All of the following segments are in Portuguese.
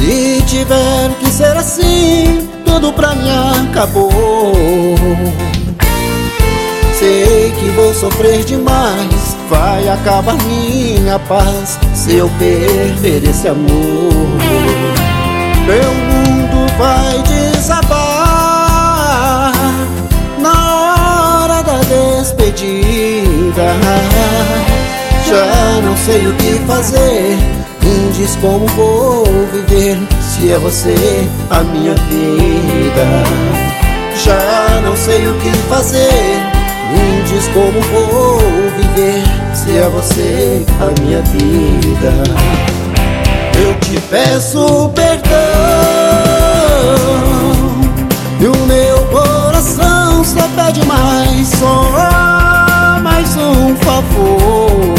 Se tiver que ser assim, tudo pra mim acabou. Sei que vou sofrer demais, vai acabar minha paz se eu perder esse amor. Meu mundo vai desabar na hora da despedida. Já não sei o que fazer, nem diz como vou viver se é você a minha vida. Já não sei o que fazer, nem diz como vou viver se é você a minha vida. Eu te peço perdão, e o meu coração só pede mais, só mais um favor.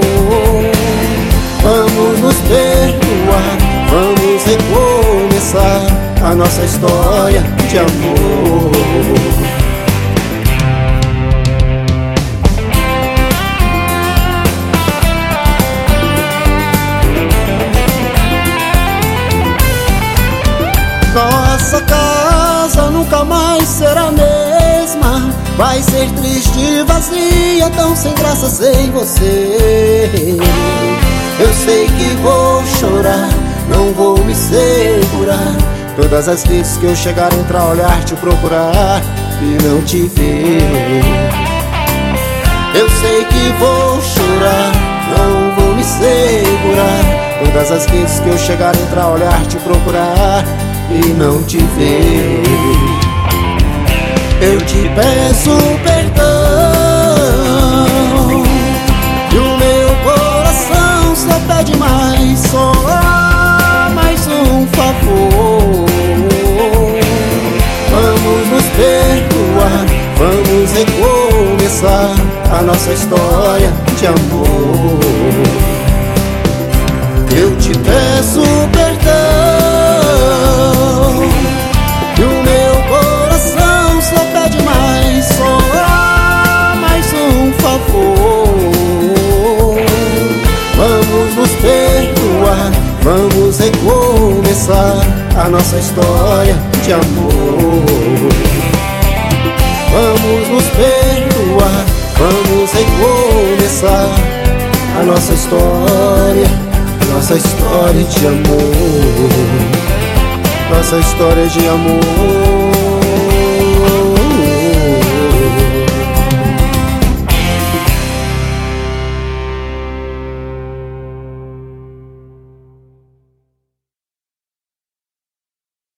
Vamos nos perdoar, vamos recomeçar a nossa história de amor. Nossa casa nunca mais será a mesma, vai ser triste e vazia, tão sem graça sem você. Eu sei que vou chorar, não vou me segurar, todas as vezes que eu chegar, entrar, olhar, te procurar e não te ver. Eu sei que vou chorar, não vou me segurar, todas as vezes que eu chegar, entrar, olhar, te procurar e não te ver. Eu te peço perdão, e o meu coração só pede mais, só mais um favor. Vamos nos perdoar, vamos recomeçar a nossa história de amor. Eu te peço perdão, e o meu coração só pede mais, só mais um favor. Vamos nos perdoar, vamos recomeçar a nossa história de amor. Vamos nos perdoar, vamos recomeçar a nossa história de amor. Nossa história de amor.